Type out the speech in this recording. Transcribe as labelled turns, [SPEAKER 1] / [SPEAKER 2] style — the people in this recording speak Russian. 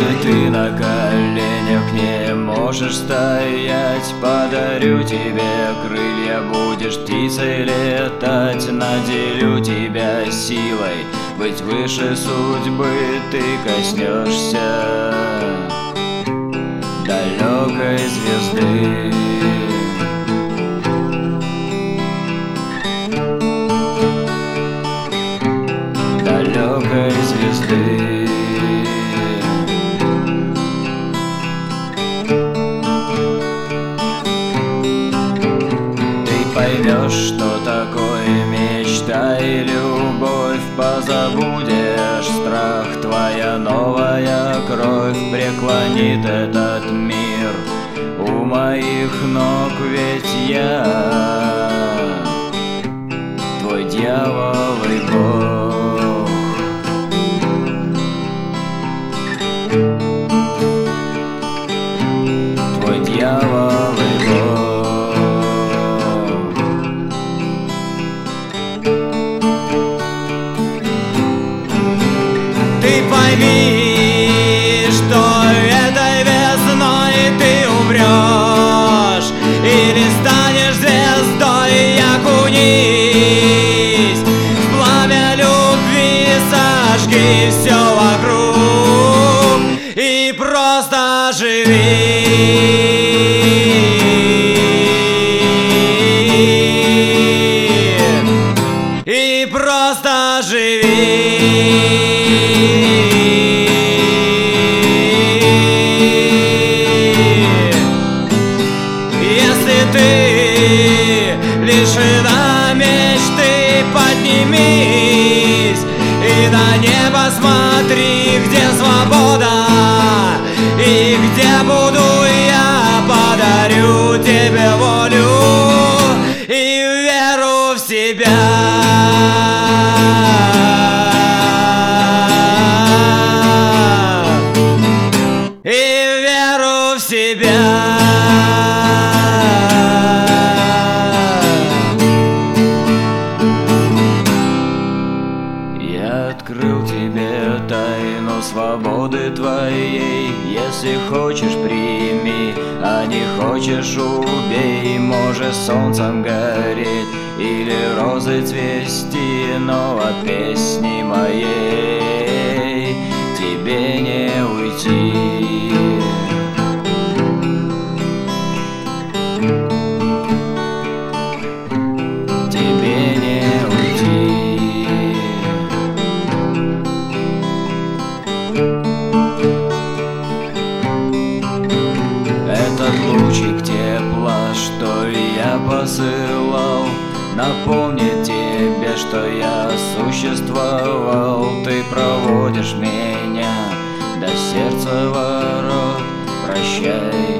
[SPEAKER 1] Если ты на коленях не можешь стоять, подарю тебе крылья, будешь птицей летать. Наделю тебя силой, быть выше судьбы, ты коснешься далекой звезды. Далекой звезды. Ты поймешь, что такое мечта и любовь, позабудешь страх, твоя новая кровь преклонит этот мир у моих ног, ведь я твой дьявол и Бог. Твой дьявол и Бог. Ты пойми, что этой весной ты умрешь или станешь звездой, и окунись в пламя любви, сожги все вокруг и просто живи. И просто живи. Если ты лишена мечты, поднимись и на небо смотри, где свобода и где буду я. Подарю тебе волю и веру в себя. И веру в себя. Я открыл тебе тайну свободы твоей. Если хочешь, прими, а не хочешь, убей. Может солнцем гореть или розы цвести, но от песни моей тебе не уйти. Тебе не уйти. Этот лучик тепла, что я посылал, напомнит тебе, что я существовал. Ты проводишь меня до сердца ворот, прощай.